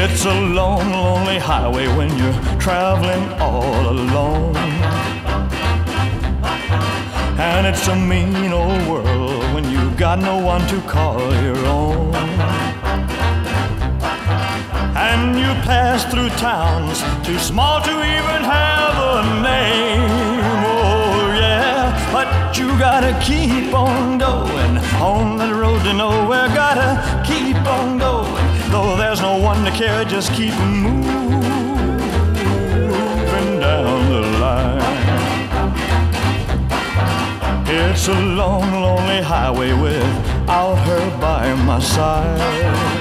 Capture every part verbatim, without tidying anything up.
It's a long, lonely highway when you're traveling all alone. And it's a mean old world when you've got no one to call your own. And you pass through towns too small to even have a name. Oh yeah, but you gotta keep on going on that road to nowhere. Gotta keep on going, though there's no one to care. Just keep moving down the line. It's a long, lonely highway without her by my side.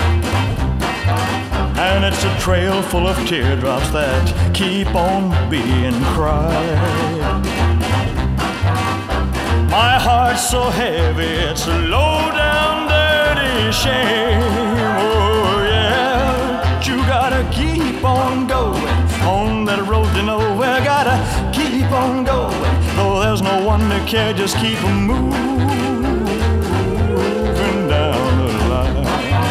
And it's a trail full of teardrops that keep on being cried. My heart's so heavy, it's a low down dirty shame. Oh yeah, you gotta keep on going on that road to nowhere. Gotta keep on going, though there's no one to care. Just keep moving down the line.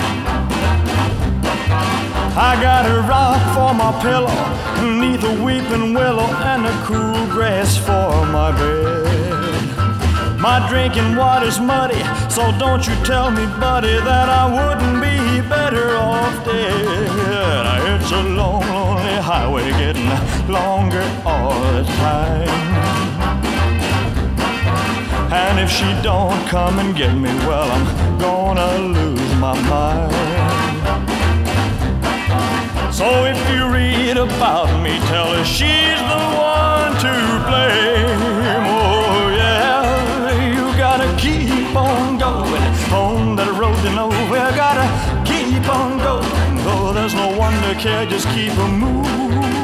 I got a rock for my pillow, beneath a weeping willow, and a cool grass for my bed. My drinking water's muddy, so don't you tell me, buddy, that I wouldn't be better off dead. It's a long, lonely highway, getting longer all the time. And if she don't come and get me, well, I'm gonna lose my mind. So if you read about me, tell her she's the one to blame. Oh yeah, you gotta keep on going on that road to nowhere. Gotta keep on going, though there's no one to care. Just keep moving